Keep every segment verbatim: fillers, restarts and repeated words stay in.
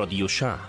رادیو شهر.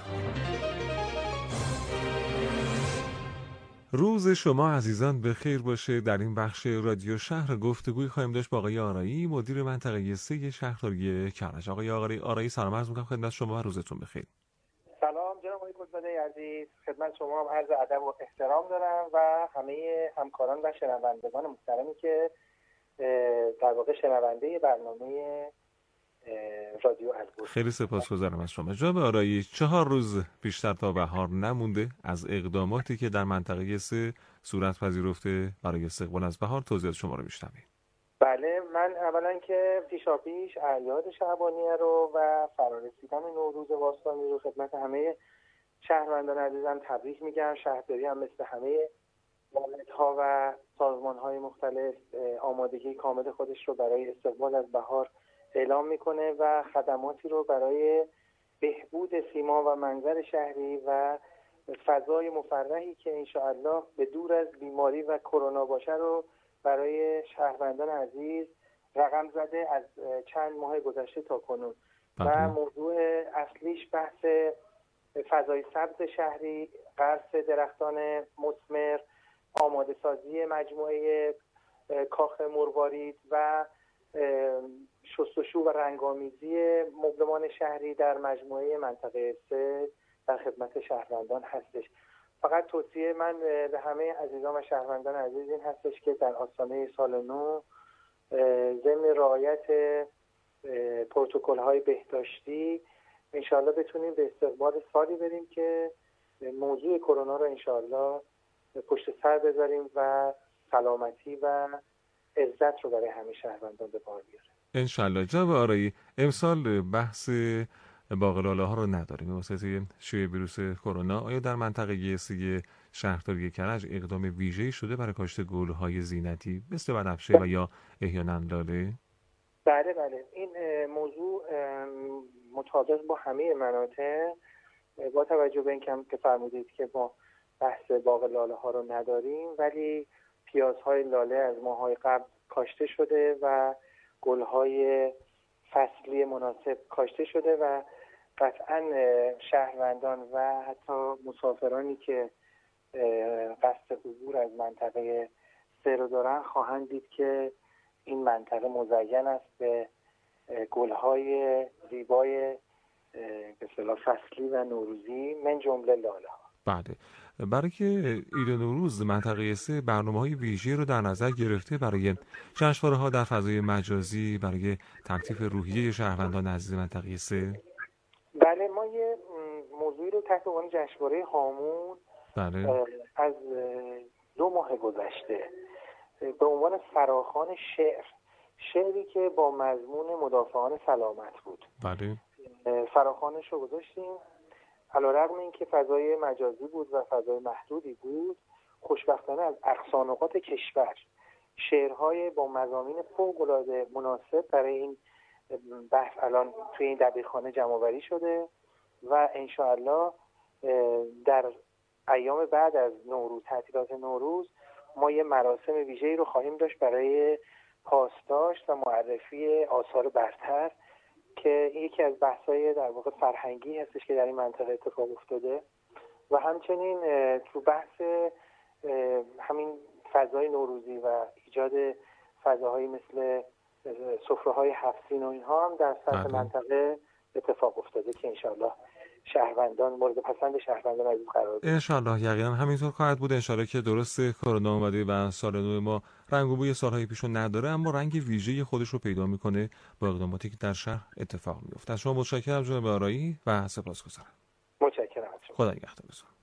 روز شما عزیزان به خیر باشه. در این بخش رادیو شهر گفتگوی خواهیم داشت با آقای آرایی، مدیر منطقه سه شهرداری کرج. آقای آرایی سلام عرض می‌کنم خدمت شما و روزتون بخیر. سلام جناب آقای گلزاده عزیز، خدمت شما هم عرض ادب و احترام دارم و همه همکاران و شنوندگان محترمی که در واقع شنونده برنامه رادیو الگوست. خیلی سپاسگزارم از شما. جناب آرایی، چهار روز بیشتر تا بهار نمونده. از اقداماتی که در منطقه سه صورت پذیرفته برای استقبال از بهار توضیحات شما رو میشنویم. بله، من اولا که پیشاپیش اعیاد شعبانیه رو و فرارسیدن نوروز باستانی رو خدمت همه شهروندان عزیزم تبریک میگم. شهرداری هم مثل همه واحدها و سازمان‌های مختلف آمادگی کامل خودش رو برای استقبال از بهار اعلام میکنه و خدماتی رو برای بهبود سیما و منظر شهری و فضای مفرحی که انشاءالله به دور از بیماری و کرونا باشه رو برای شهروندان عزیز رقم زده از چند ماه گذشته تا کنون. و موضوع اصلیش بحث فضای سبز شهری، قرص درختان مثمر، آماده سازی مجموعه کاخ مروارید و شستشو و رنگامیزی مبلمان شهری در مجموعه منطقه سه در خدمت شهروندان هستش. فقط توصیه من به همه عزیزان و شهروندان عزیز این هستش که در آستانه سال نو ضمن رعایت پروتکل‌های بهداشتی انشاءالله بتونیم به استقبال سالی بریم که موضوع کرونا رو انشاءالله پشت سر بذاریم و سلامتی و عزت رو برای همه شهروندان به بار بیاره انشالله. جناب آرایی، امسال بحث باقلاله ها رو نداریم به واسطه شیوع ویروس کرونا. آیا در منطقه سی شهرداری کرج اقدام ویژه‌ای شده برای کاشت گل‌های زینتی مثل بنفشه و یا احیانا لاله؟ بله بله، این موضوع مطابق با همه مناطق با توجه به اینکه که فرمودید که ما بحث باقلاله ها رو نداریم، ولی پیازهای لاله از ماه‌های قبل کاشته شده و گل‌های فصلی مناسب کاشته شده و قطعاً شهروندان و حتی مسافرانی که قصد عبور از منطقه سه رو دارن خواهند دید که این منطقه مزین است به گل‌های زیبای به اصطلاح فصلی و نوروزی من جمله لاله ها. بله، برای که عید نوروز منطقه سه برنامه‌های ویژه‌ای رو در نظر گرفته برای جشنواره‌ها در فضای مجازی برای تلطیف روحیه شهروندان عزیز منطقه سه. بله، ما یه موضوعی رو تحت عنوان جشنواره هامون بله. از دو ماه گذشته به عنوان فراخوان شعر شعری که با مضمون مدافعان سلامت بود بله فراخوانش رو گذاشتیم. علیرغم اینکه فضای مجازی بود و فضای محدودی بود، خوشبختانه از اقصا نقاط کشور شعرهای با مضامین فوق‌العاده مناسب برای این بحث الان توی این دبیرخانه جمع‌آوری شده و انشاءالله در ایام بعد از نوروز، تعطیلات نوروز، ما یه مراسم ویژه‌ای رو خواهیم داشت برای پاسداشت و معرفی آثار برتر که یکی از بحث‌های در واقع فرهنگی هستش که در این منطقه اتفاق افتاده و همچنین تو بحث همین فضای نوروزی و ایجاد فضاهایی مثل سفره‌های هفت‌سین و اینها هم در سطح منطقه اتفاق افتاده که انشاءالله شهروندان مورد پسند شهروندان عزیز قرار بگیره. انشاءالله یقینا همینطور خواهد بود. انشاءالله که درسته کرونا اومده و سال نو ما رنگ و بوی سالهای پیشو نداره، اما رنگ ویژه‌ای خودش رو پیدا میکنه با اقداماتی که در شهر اتفاق میفته. از شما متشکرم جناب آرایی و سپاسگزارم. متشکرم از شما. خدا نگهدار.